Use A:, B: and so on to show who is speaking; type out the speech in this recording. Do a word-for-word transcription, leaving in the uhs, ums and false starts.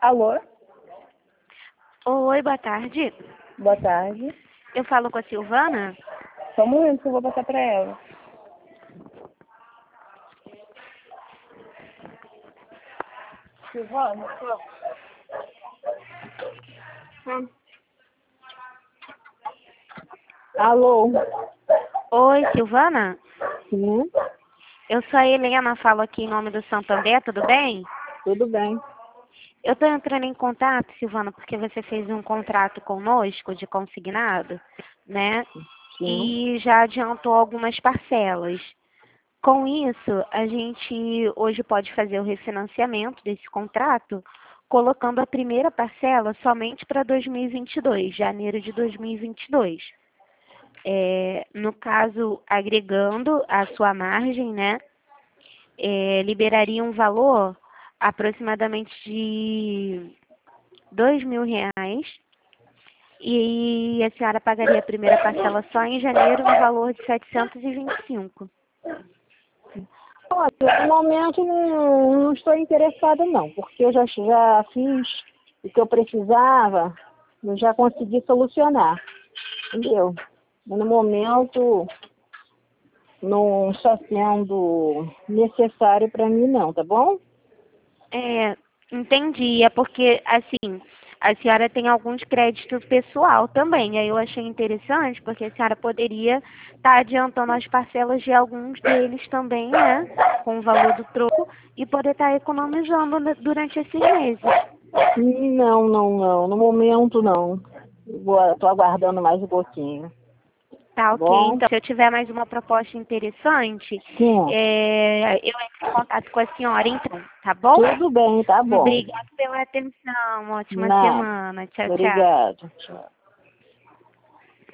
A: Alô?
B: Oi, boa tarde.
A: Boa tarde.
B: Eu falo com a Silvana?
A: Só um momento que eu vou passar pra ela. Silvana, só. Hum. Alô?
B: Oi, Silvana?
A: Sim,
B: Eu sou a Helena, falo aqui em nome do Santander, tudo bem?
A: tudo bem.
B: Eu estou entrando em contato, Silvana, porque você fez um contrato conosco de consignado, né?
A: Sim.
B: E já adiantou algumas parcelas. Com isso, a gente hoje pode fazer o refinanciamento desse contrato, colocando a primeira parcela somente para dois mil e vinte e dois, janeiro de dois mil e vinte e dois. É, no caso, agregando a sua margem, né, é, liberaria um valor aproximadamente de dois mil reais e a senhora pagaria a primeira parcela só em janeiro no valor de setecentos e vinte e cinco.
A: Olha, no momento não, não estou interessada não, porque eu já, já fiz o que eu precisava, eu já consegui solucionar, entendeu? No momento não está sendo necessário para mim não, tá bom?
B: É, entendi. É porque, assim, a senhora tem alguns créditos pessoal também. Aí eu achei interessante, porque a senhora poderia estar adiantando as parcelas de alguns deles também, né? Com o valor do troco e poder estar economizando ne- durante esses meses.
A: Não, não, não, no momento não. Estou aguardando mais um pouquinho,
B: Tá,
A: tá
B: ok.
A: bom?
B: Então, se eu tiver mais uma proposta interessante,
A: Sim,
B: é, eu entro em contato com a senhora, então, tá bom?
A: tudo bem, tá bom.
B: Obrigada pela atenção. Ótima
A: Nada.
B: semana. Tchau, tchau.
A: Obrigado. Tchau.